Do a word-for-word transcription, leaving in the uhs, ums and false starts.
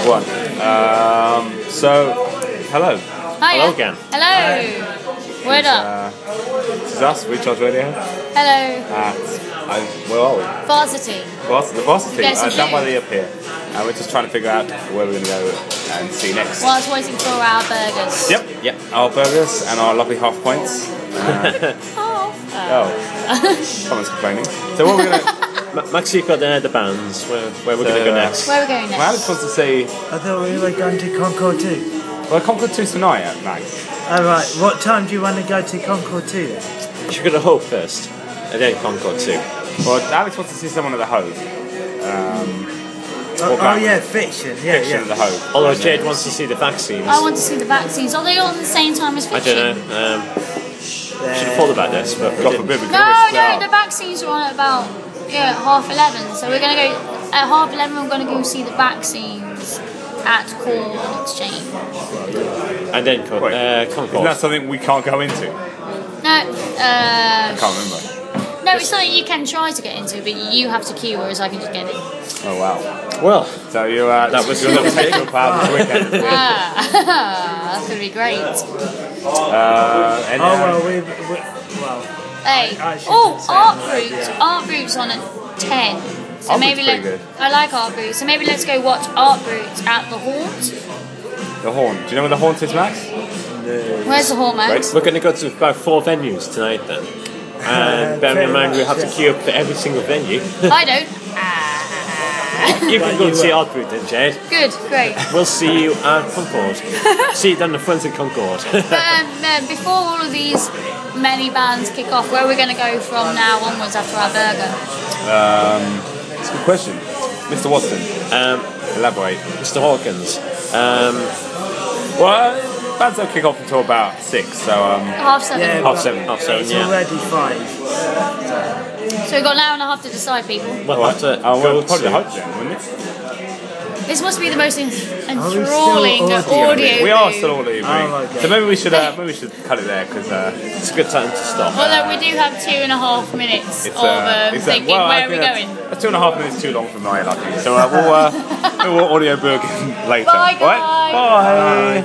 one. Um, so, hello. Hi. Hello again. Hello. Word up. Uh, this is us, Recharge Radio. Hello. At, uh, where are we? Varsity. Vars- the Varsity, Yes, uh, you down do. by the up here. And we're just trying to figure out where we're going to go and see next. Whilst waiting for our burgers. Yep, yep. Our burgers and our lovely half points. Uh, Oh. oh, someone's complaining. So what we're going to... Max, you've got uh, the bands. Where, where we're So, going to go uh, next? Where are we going Well, Alex next? wants to see... I thought we were going to Concord two. Well, Concord two's tonight, uh, Max. Alright, what time do you want to go to Concord two then? Should we go to Hope first, and then Concord two? Well, Alex wants to see someone at the Hove. Um, Oh, What about- oh yeah, fiction, yeah, Fiction yeah. at the Hove. Although Jade wants to see the vaccines. I want to see the vaccines. Are they all at the same time as I fiction? don't know. Um, should have thought about this, but we God didn't. forbid, we could No, always split no, up. the vaccines are on at about yeah, half eleven. So we're going to go, at half eleven we're going to go see the vaccines at Corn Exchange. And then Co- Wait, uh, Isn't Concord. that something we can't go into? No, uh, I can't remember. no, it's something you can try to get into, but you have to queue, whereas I can just get in. Oh, wow. Well, So you, uh, That was- you're not taking your part this weekend. Ah, that's going to be great. Uh, and, Oh uh, well, we, we well, Hey, I shouldn't oh, say Art that, Brute. yeah. Art Brute's on at ten. So Art maybe Brute's let, pretty good. I like Art Brute. So maybe let's go watch Art Brute at the Haunt. the Horn. Do you know where the Haunt is, Max? Where's the Haunt, Max? Right. we're going to go to about four venues tonight then. And bearing in mind we have to queue up for every single venue. I don't. Ah. You can go and see Art Brute then, Jade. Good, great. We'll see you at Concord. See you down the front of Concord. But um, uh, before all of these many bands kick off, where are we going to go from now onwards after our burger? Um, it's a good question. Mister Watson, um, elaborate. Mister Hawkins. Um, Well, uh, bands don't kick off until about six, so um, Half seven. yeah, half but seven, half seven, it's yeah. already five. So we've got an hour and a half to decide, people. We'll have to oh, go well, probably the to... Hope then, wouldn't it? This must be the most en- still enthralling audio? audio. We are booth. still all agree. Oh, okay. So maybe we should uh, maybe we should cut it there because uh, It's a good time to stop. Although we do have two and a half minutes it's of uh, um, it's, uh, thinking, well, I where are we think that's- going? That's two and a half minutes too long for my liking. So uh, we'll uh, we'll audio book later. Bye, All right? guys. Bye.